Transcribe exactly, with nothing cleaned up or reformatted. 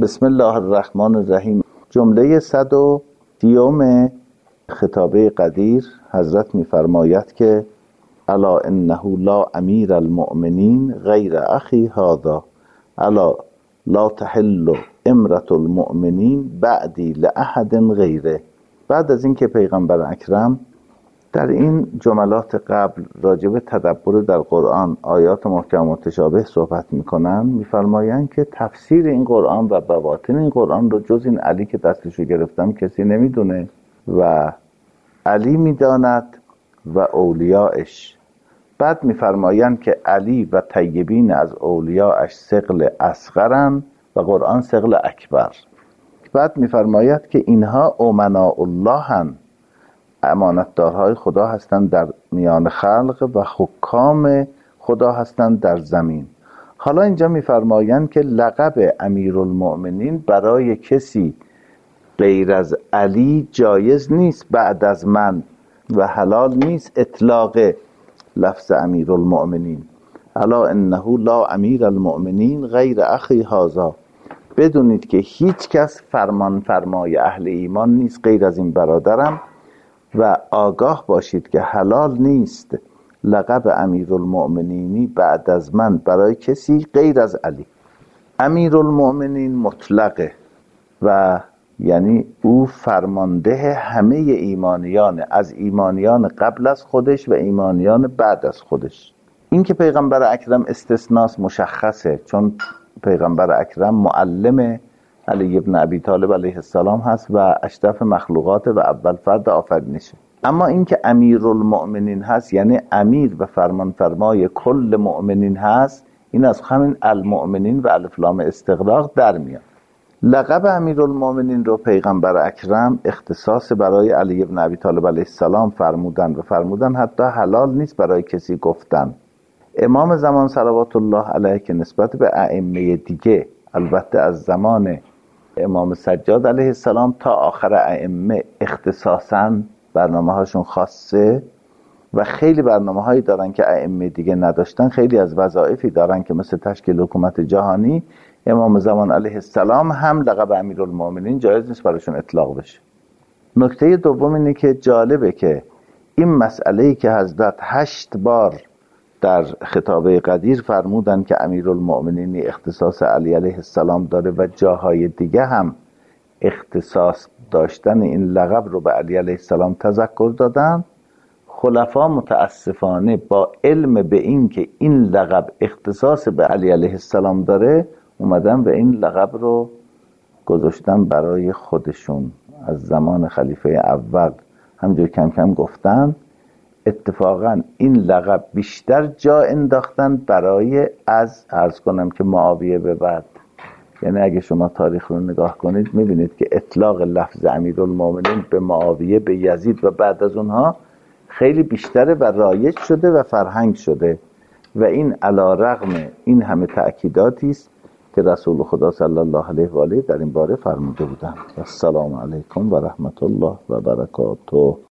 بسم الله الرحمن الرحیم. جمله صد و دیوم خطابه قدیر حضرت می‌فرماید که الا انه لا امیر المؤمنین غیر اخی هذا الا لا تحل امرة المؤمنین بعدی لاحد غیره. بعد از اینکه پیغمبر اکرم در این جملات قبل راجع به تدبر در قرآن آیات محکم متشابه صحبت میکنن، میفرمایند که تفسیر این قرآن و بواطن این قرآن رو جز این علی که دستشو گرفتم کسی نمیدونه و علی میداند و اولیاءش. بعد میفرمایند که علی و طیبین از اولیاءش ثقل اصغرن و قرآن ثقل اکبر. بعد میفرماید که اینها امناء الله هستند، امانتدارهای خدا هستند در میان خلق و حکام خدا هستند در زمین. حالا اینجا میفرمایند که لقب امیرالمؤمنین برای کسی غیر از علی جایز نیست بعد از من و حلال نیست اطلاق لفظ امیرالمؤمنین. الا انه لا امیر المؤمنین غیر اخی هذا. بدونید که هیچ کس فرمان فرمای اهل ایمان نیست غیر از این برادرم و آگاه باشید که حلال نیست لقب امیرالمؤمنینی بعد از من برای کسی غیر از علی. امیرالمؤمنین مطلقه و یعنی او فرمانده همه ایمانیان، از ایمانیان قبل از خودش و ایمانیان بعد از خودش. این که پیغمبر اکرم استثناس مشخصه، چون پیغمبر اکرم معلم علی ابن ابی طالب علیه السلام هست و اشرف مخلوقات و اول فرد آفرینشه. اما این که امیرالمؤمنین هست یعنی امیر و فرمان فرمای کل مؤمنین هست، این از همین المؤمنین و الف لام استغراق در میاد. لقب امیرالمؤمنین رو پیغمبر اکرم اختصاص برای علی ابن ابی طالب علیه السلام فرمودن و فرمودن حتی حلال نیست برای کسی گفتن. امام زمان صلوات الله علیه که نسبت به ائمه دیگه، البته از زمان امام سجاد علیه السلام تا آخر ائمه اختصاصاً برنامه هاشون خاصه و خیلی برنامه هایی دارن که ائمه دیگه نداشتن، خیلی از وظایفی دارن که مثل تشکیل حکومت جهانی. امام زمان علیه السلام هم لقب امیرالمؤمنین جایز نیست براشون اطلاق بشه. نکته دوم اینه که جالبه که این مسئله‌ای که حضرت هشت بار در خطابه قدیر فرمودن که امیرالمؤمنین اختصاص علی علیه السلام داره و جاهای دیگه هم اختصاص داشتن این لقب رو به علی علیه السلام تذکر دادن، خلفا متاسفانه با علم به این که این لقب اختصاص به علی علیه السلام داره اومدن به این لقب رو گذاشتن برای خودشون. از زمان خلیفه اول همجور کم کم گفتن اتفاقا این لقب بیشتر جا انداختن برای از عرض کنم که معاویه به بعد. یعنی اگه شما تاریخ رو نگاه کنید میبینید که اطلاق لفظ امیرالمؤمنین به معاویه، به یزید و بعد از اونها خیلی بیشتره و رایج شده و فرهنگ شده و این علی رغم این همه تأکیداتی است که رسول خدا صلی الله علیه و آله در این باره فرموده بودند. السلام علیکم و رحمت الله و برکاته.